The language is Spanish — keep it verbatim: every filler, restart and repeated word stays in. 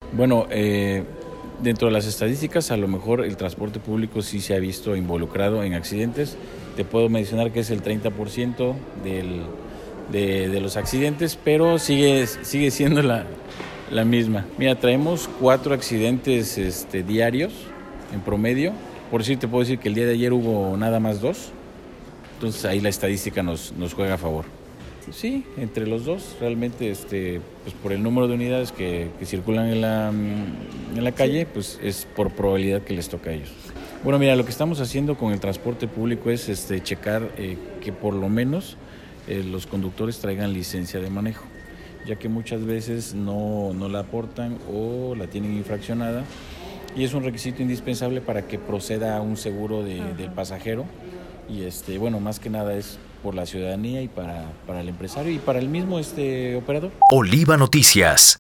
Bueno, eh, dentro de las estadísticas, a lo mejor el transporte público sí se ha visto involucrado en accidentes. Te puedo mencionar que es el treinta por ciento del, de, de los accidentes, pero sigue, sigue siendo la, la misma. Mira, traemos cuatro accidentes este, diarios en promedio. Por decir, te puedo decir que el día de ayer hubo nada más dos. Entonces ahí la estadística nos, nos juega a favor. Sí, entre los dos, realmente, este, pues por el número de unidades que, que circulan en la, en la calle, pues es por probabilidad que les toca a ellos. Bueno, mira, lo que estamos haciendo con el transporte público es este, checar eh, que por lo menos eh, los conductores traigan licencia de manejo, ya que muchas veces no, no la aportan o la tienen infraccionada, y es un requisito indispensable para que proceda un seguro de, del pasajero. Y este, bueno, más que nada es por la ciudadanía y para, para el empresario y para el mismo este operador. Oliva Noticias.